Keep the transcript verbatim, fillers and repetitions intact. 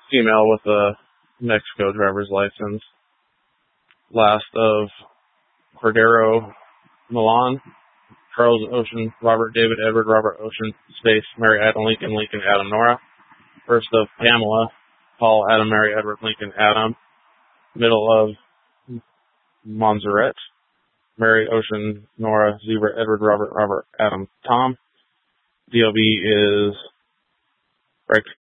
female with a Mexico driver's license. Last of Cordero Milan, Charles Ocean, Robert David Edward, Robert Ocean, space, Mary Adam Lincoln, Lincoln Adam Nora. First of Pamela, Paul Adam, Mary Edward Lincoln Adam. Middle of Montserrat, Mary Ocean, Nora, Zebra, Edward, Robert, Robert, Adam, Tom. D O B is Rex